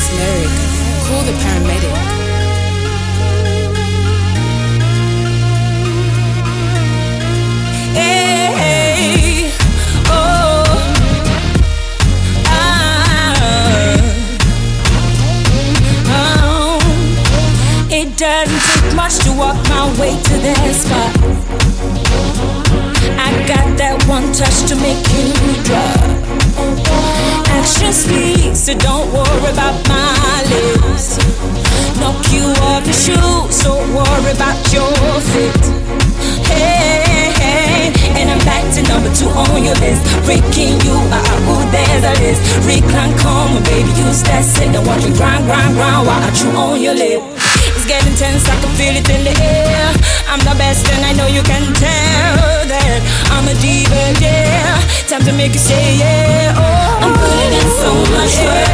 this lyric, call the paramedic. Hey, oh, it doesn't take much to walk my way to that spot. I got that one touch to make you drop. Action speaks, so don't worry about my lips. Knock you off your shoes, don't worry about your fit. Hey, hey, and I'm back to number 2 on your list. Freaking you out, ooh, there's a list. Recline, come, baby, use that sit. Don't watch me grind, grind, grind while I chew on your lip. It's getting tense, I can feel it in the air. I'm the best and I know you can tell that I'm a diva, yeah. Time to make you say yeah, oh. I'm putting in so much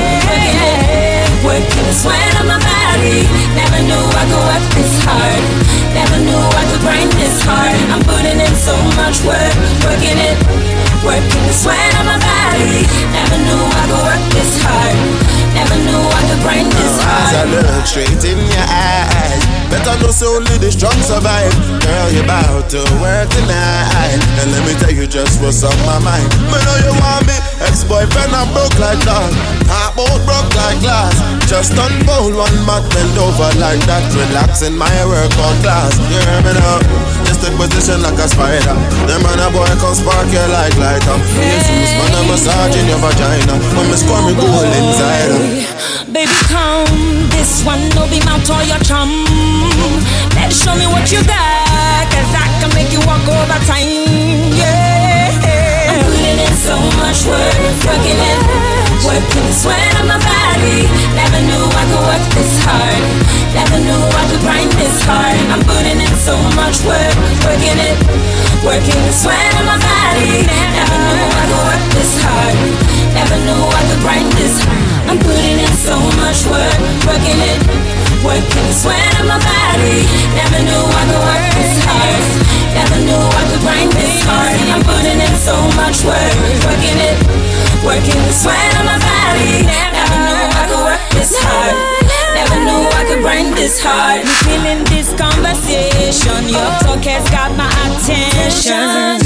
work, working the sweat on my body. Never knew I could work this hard. Never knew I could grind this hard. I'm putting in so much work, working the sweat on my body. Never knew I could work this hard. Never knew I could grind this hard. As I look straight in your eyes, better know so only the strong survive. Girl, you're about to work tonight, and let me tell you just what's on my mind. Me know you want me, ex-boyfriend, I'm broke like that. Heart both broke like glass. Just unfold one mat, bend over like that. Relax in my workout class. You hear me now? Just take position like a spider. Them man a boy can spark you like lighter. Jesus, man a massage in your vagina. When me score me goal inside her. Baby, come, this one no be mount or your chum. Let's show me what you got, cause I can make you walk over time, yeah. I'm putting in so much work, working the sweat on my body. Never knew I could work this hard. Never knew I could grind this hard. I'm putting in so much work, working the sweat on my body. Never knew I could work this hard. Never knew I could grind this hard. I'm putting in so much work, working the sweat on my body. Never knew I could work this hard. Never knew I could grind this hard. I'm putting in so much work, working the sweat on my body. Never knew I could work this hard. Never knew I could grind this hard. I'm feeling this conversation. Your talk has got my attention.